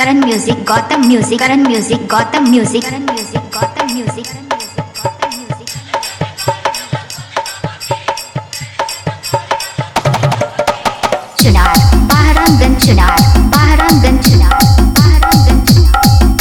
Karan Music, Gotham Music, Karan Music, Gotham Music, Karan Music, Gotham Music, Karan Music, Gotham Music. Chunar, Baharangan Chunar, Baharangan Chunar, Baharangan Chunar.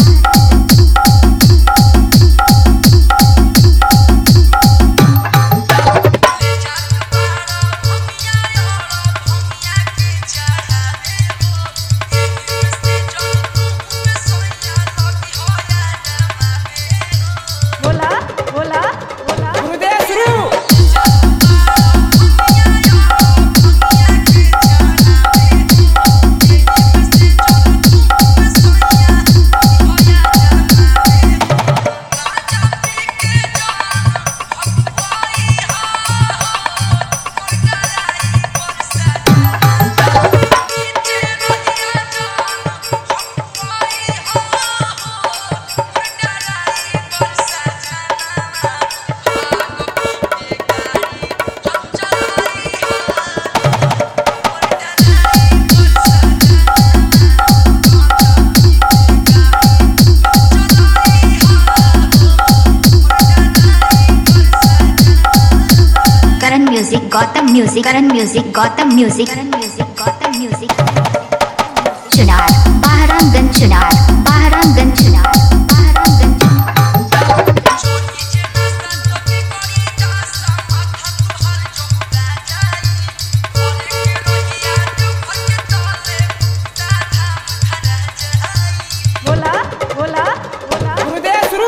Karan Music, Gotham Music, Karan Music, Gotham Music, Karan Music, Gotham Music. Chunar, Baharangan Chunar, Baharangan Chunar, Baharangan Chunar. बोला बोला बोला गुरुदेव शुरू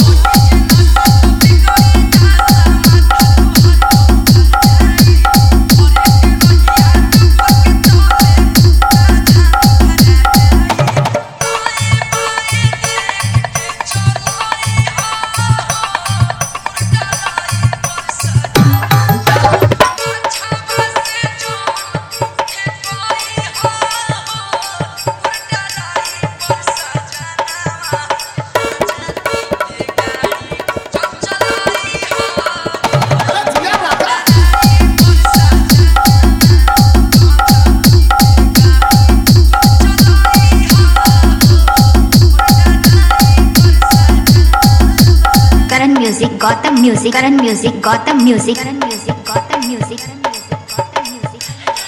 Karan Music, Gotham Music, Karan Music, Gotham Music, Karan Music, Gotham Music, Karan Music, Gotham Music.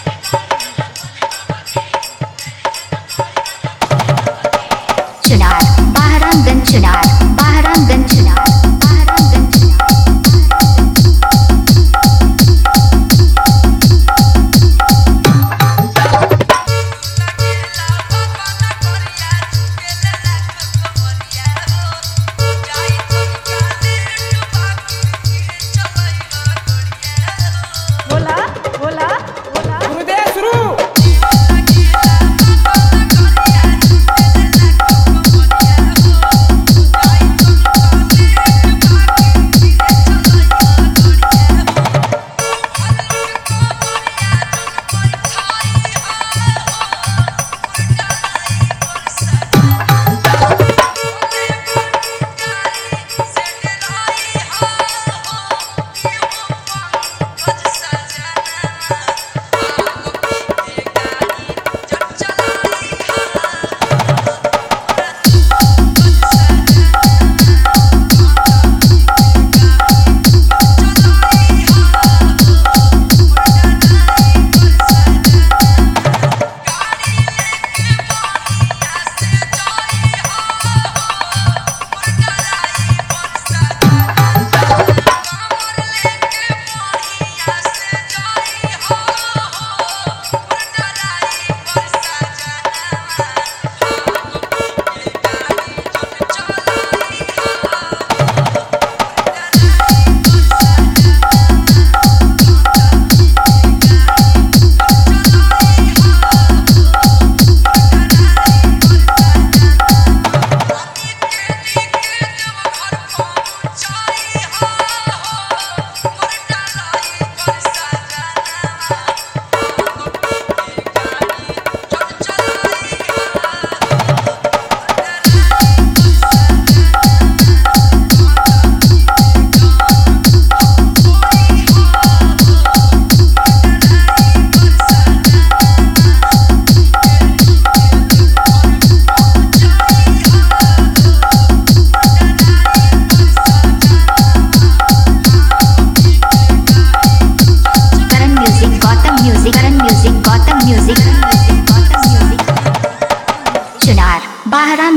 Chunar, Baharangan Chunar, Baharangan Chunar, Baharangan Chunar. बोला बोला बोला गुरुदेव शुरू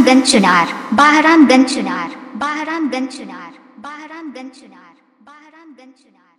बहरामगंज चुनार, बहरामगंज चुनार, बहरामगंज चुनार, बहरामगंज चुनार, बहरामगंज चुनार।